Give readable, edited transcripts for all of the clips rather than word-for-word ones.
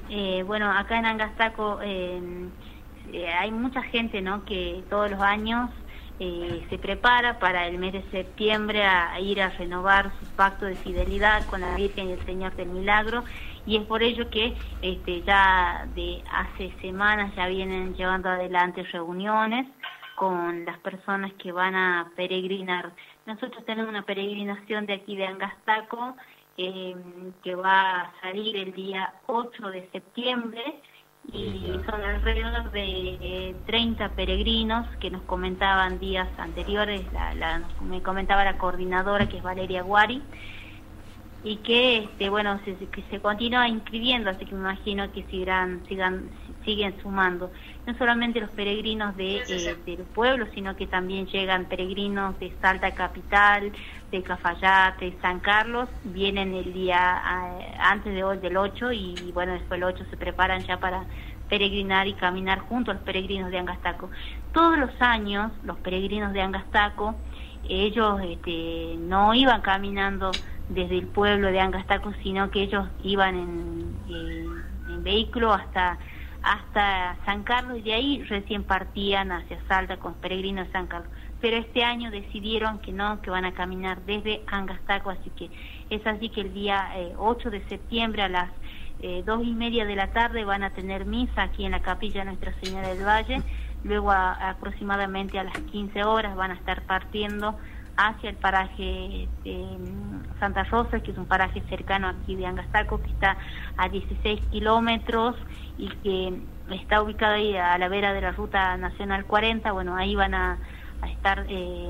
Bueno, acá en Angastaco hay mucha gente, ¿no?, que todos los años se prepara para el mes de septiembre a ir a renovar su pacto de fidelidad con la Virgen y el Señor del Milagro, y es por ello que ya de hace semanas ya vienen llevando adelante reuniones con las personas que van a peregrinar. Nosotros tenemos una peregrinación de aquí de Angastaco que va a salir el día 8 de septiembre y son alrededor de 30 peregrinos que nos comentaban días anteriores, me comentaba la coordinadora, que es Valeria Guari, y que bueno, que se continúa inscribiendo, así que me imagino que siguen sumando, no solamente los peregrinos del pueblo, sino que también llegan peregrinos de Salta capital, de Cafayate, San Carlos, vienen el día antes de hoy, del 8, y bueno, después del 8 se preparan ya para peregrinar y caminar junto a los peregrinos de Angastaco. Todos los años los peregrinos de Angastaco, ellos no iban caminando desde el pueblo de Angastaco, sino que ellos iban en vehículo hasta San Carlos, y de ahí recién partían hacia Salta con peregrinos de San Carlos. Pero este año decidieron que no, que van a caminar desde Angastaco, así que es así que el día 8 de septiembre a las 2:30 de la tarde van a tener misa aquí en la capilla Nuestra Señora del Valle. Luego aproximadamente a las 15 horas van a estar partiendo hacia el paraje Santa Rosa, que es un paraje cercano aquí de Angastaco, que está a 16 kilómetros y que está ubicado ahí a la vera de la Ruta Nacional 40. Bueno, ahí van a estar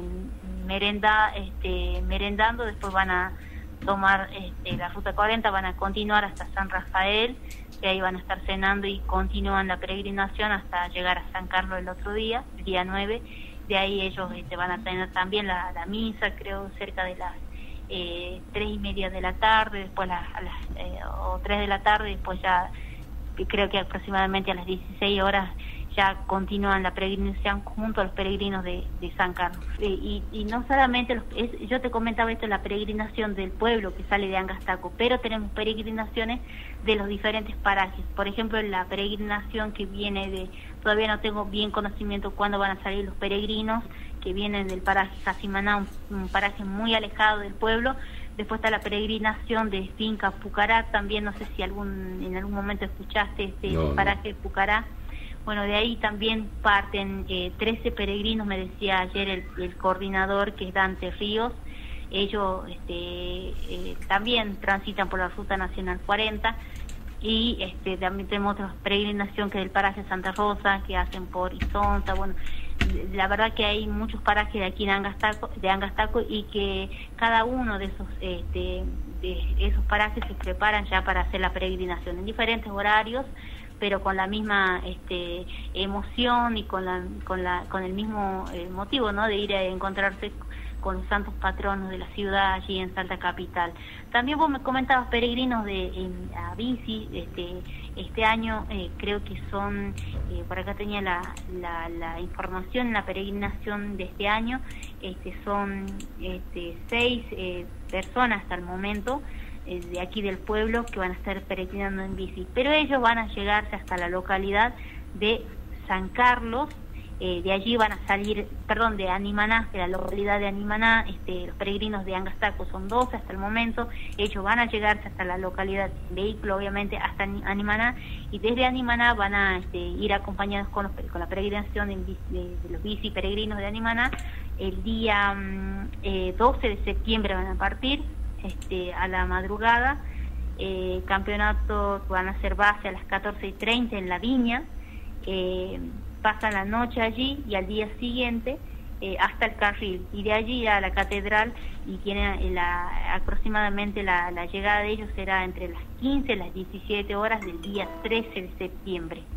merendando, después van a tomar la Ruta 40, van a continuar hasta San Rafael, y ahí van a estar cenando y continúan la peregrinación hasta llegar a San Carlos el otro día, el día 9. De ahí ellos van a tener también la misa, creo, cerca de las 3:30 de la tarde, después o 3 de la tarde, después ya creo que aproximadamente a las 16 horas ya continúan la peregrinación junto a los peregrinos de San Carlos. Y no solamente, yo te comentaba esto, la peregrinación del pueblo que sale de Angastaco, pero tenemos peregrinaciones de los diferentes parajes. Por ejemplo, la peregrinación que viene todavía no tengo bien conocimiento cuándo van a salir los peregrinos, que vienen del paraje Cacimaná, un paraje muy alejado del pueblo. Después está la peregrinación de Finca Pucará, también no sé si en algún momento escuchaste paraje Pucará. Bueno, de ahí también parten 13 peregrinos, me decía ayer el coordinador, que es Dante Ríos. Ellos también transitan por la Ruta Nacional 40, y también tenemos otra peregrinación que es del paraje Santa Rosa, que hacen por Isonza. Bueno, la verdad que hay muchos parajes de aquí de Angastaco, y que cada uno de esos parajes se preparan ya para hacer la peregrinación en diferentes horarios, pero con la misma emoción y con el mismo motivo, ¿no?, de ir a encontrarse con los santos patronos de la ciudad allí en Salta capital. También vos me comentabas peregrinos a bici. Este año creo que son, por acá tenía la información, la peregrinación de este año, son 6 personas hasta el momento de aquí del pueblo que van a estar peregrinando en bici, pero ellos van a llegarse hasta la localidad de San Carlos. De allí van a salir, de Animaná, de la localidad de Animaná. Los peregrinos de Angastaco son 12 hasta el momento. Ellos van a llegarse hasta la localidad, vehículo obviamente, hasta Animaná, y desde Animaná van a ir acompañados con la peregrinación de los bici peregrinos de Animaná. El día 12 de septiembre van a partir a la madrugada. Campeonato van a hacer base a las 14:30 en La Viña. Pasan la noche allí y al día siguiente hasta el Carril, y de allí a la catedral, y tienen aproximadamente la llegada de ellos será entre las 15 y las 17 horas del día 13 de septiembre.